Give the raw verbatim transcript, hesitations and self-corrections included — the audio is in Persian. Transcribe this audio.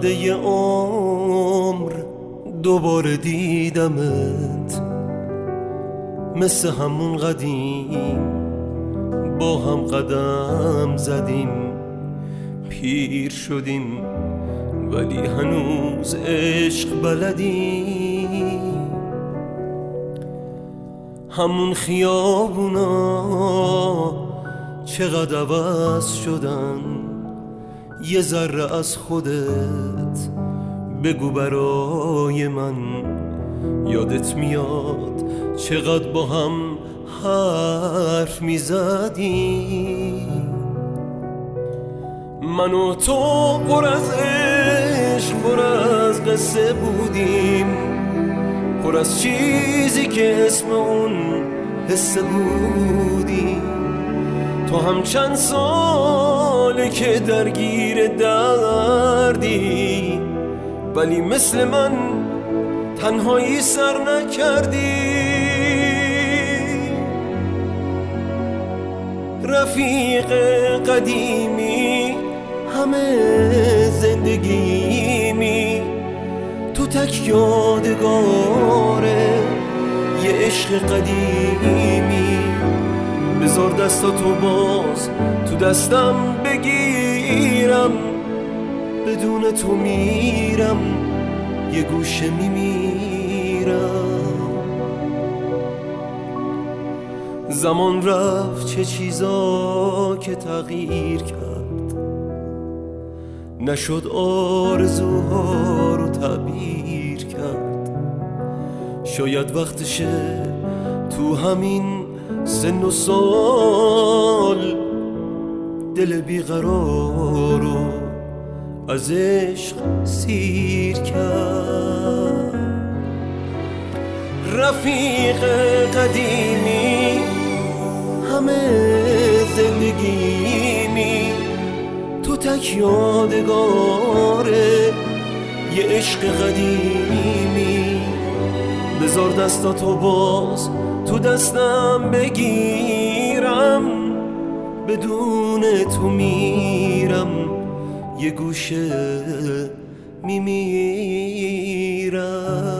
وعده عمر دوباره دیدمت، مثل همون قدیم با هم قدم زدیم، پیر شدیم ولی هنوز عشق بلدیم. همون خیابونا چقدر عوض شدن، یه ذره از خودت بگو برای من. یادت میاد چقدر با هم حرف میزدیم، من و تو پر از عشق پر از قصه بودیم، پر از چیزی که اسم اون حسه بودیم. تو هم چند ساله که درگیر دردی، ولی مثل من تنهایی سر نکردی. رفیق قدیمی همه زندگیمی، تو تک یادگاره یه عشق قدیمی. بذار دستاتو باز تو دستم بگیرم، بدون تو میرم یه گوشه میمیرم. زمان رفت چه چیزا که تغییر کرد، نشد آرزوها رو تعبیر کرد. شاید وقتشه تو همین سن و سال دل بیقرار رو از عشق سیر کرد. رفیق قدیمی همه زندگیمی، تو تک یادگاره یه عشق قدیمی. بذار دستاتو باز تو دستم بگیرم، بدون تو میرم یه گوشه میمیرم.